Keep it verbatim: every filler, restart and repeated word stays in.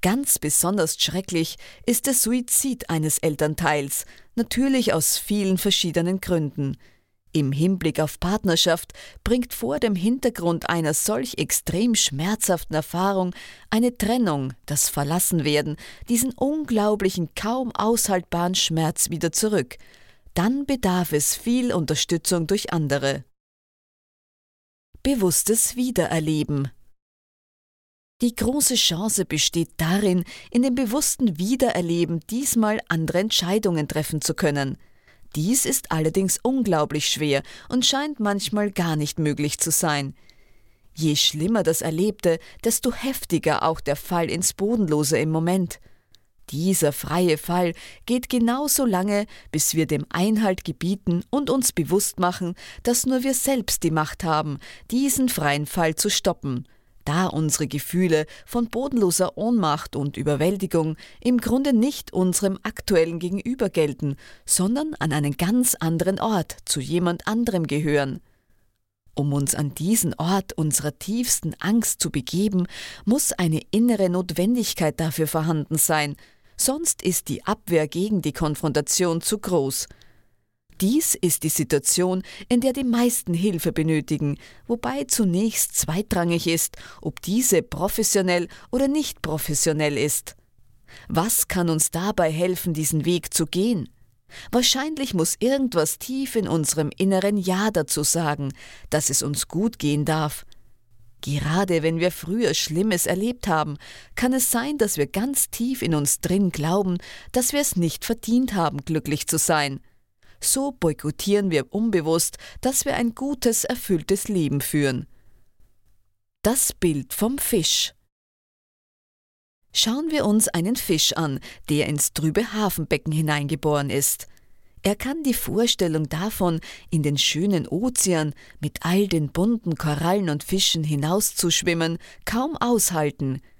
Ganz besonders schrecklich ist der Suizid eines Elternteils, natürlich aus vielen verschiedenen Gründen. Im Hinblick auf Partnerschaft bringt vor dem Hintergrund einer solch extrem schmerzhaften Erfahrung eine Trennung, das Verlassenwerden, diesen unglaublichen, kaum aushaltbaren Schmerz wieder zurück. Dann bedarf es viel Unterstützung durch andere. Bewusstes Wiedererleben. Die große Chance besteht darin, in dem bewussten Wiedererleben diesmal andere Entscheidungen treffen zu können. Dies ist allerdings unglaublich schwer und scheint manchmal gar nicht möglich zu sein. Je schlimmer das Erlebte, desto heftiger auch der Fall ins Bodenlose im Moment. Dieser freie Fall geht genauso lange, bis wir dem Einhalt gebieten und uns bewusst machen, dass nur wir selbst die Macht haben, diesen freien Fall zu stoppen, da unsere Gefühle von bodenloser Ohnmacht und Überwältigung im Grunde nicht unserem aktuellen Gegenüber gelten, sondern an einen ganz anderen Ort, zu jemand anderem gehören. Um uns an diesen Ort unserer tiefsten Angst zu begeben, muss eine innere Notwendigkeit dafür vorhanden sein, sonst ist die Abwehr gegen die Konfrontation zu groß. Dies ist die Situation, in der die meisten Hilfe benötigen, wobei zunächst zweitrangig ist, ob diese professionell oder nicht professionell ist. Was kann uns dabei helfen, diesen Weg zu gehen? Wahrscheinlich muss irgendwas tief in unserem Inneren Ja dazu sagen, dass es uns gut gehen darf. Gerade wenn wir früher Schlimmes erlebt haben, kann es sein, dass wir ganz tief in uns drin glauben, dass wir es nicht verdient haben, glücklich zu sein. So boykottieren wir unbewusst, dass wir ein gutes, erfülltes Leben führen. Das Bild vom Fisch. Schauen wir uns einen Fisch an, der ins trübe Hafenbecken hineingeboren ist. Er kann die Vorstellung davon, in den schönen Ozean mit all den bunten Korallen und Fischen hinauszuschwimmen, kaum aushalten.